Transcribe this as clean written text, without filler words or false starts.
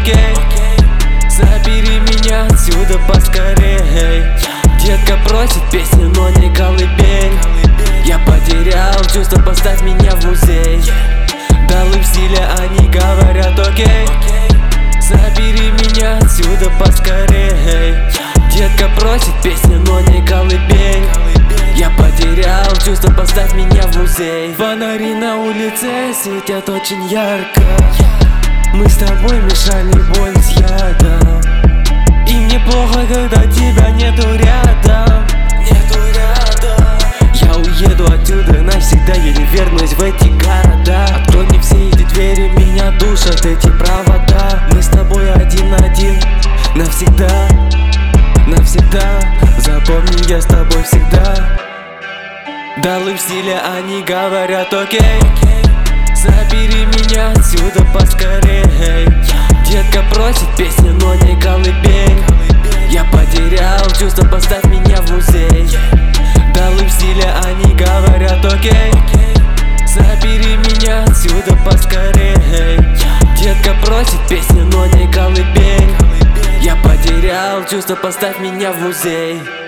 окей. Забери меня отсюда поскорей. Детка просит песни, но не колыбель. Я потерял чувство, поставь меня в музей. Далы в стиле, они говорят окей. Забери меня отсюда поскорей. Детка просит песни, но не колыбель. Я потерял чувство, поставь меня в музей. Фонари на улице светят очень ярко. Мы с тобой мешали боль с ядом. И мне плохо, когда тебя нету рядом. Я уеду отсюда навсегда, я не вернусь в эти города. Открой мне все эти двери, меня душат эти провода. Мы с тобой один на один, навсегда, навсегда. Запомни, я с тобой всегда. Далы в стиле, они говорят окей. Забери меня отсюда поскорей. Детка просит песни, но не колыбель. Я потерял чувство, поставь меня в музей. Далы в стиле, они говорят окей. Забери меня отсюда поскорей. Детка просит песни, но не колыбель. Я потерял чувство, поставь меня в музей.